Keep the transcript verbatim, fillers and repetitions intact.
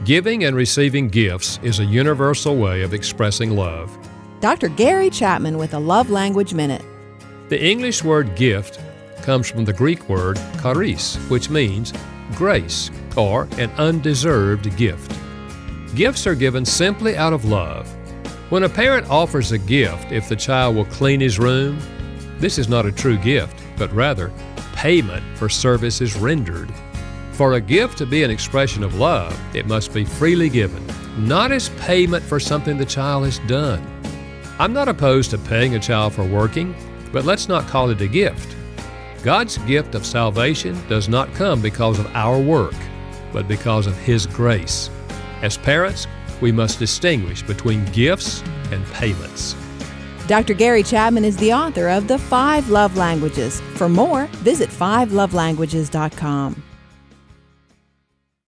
Giving and receiving gifts is a universal way of expressing love. Doctor Gary Chapman with a Love Language Minute. The English word gift comes from the Greek word charis, which means grace or an undeserved gift. Gifts are given simply out of love. When a parent offers a gift if the child will clean his room, this is not a true gift, but rather payment for services rendered. For a gift to be an expression of love, it must be freely given, not as payment for something the child has done. I'm not opposed to paying a child for working, but let's not call it a gift. God's gift of salvation does not come because of our work, but because of His grace. As parents, we must distinguish between gifts and payments. Doctor Gary Chapman is the author of The Five Love Languages. For more, visit five love languages dot com.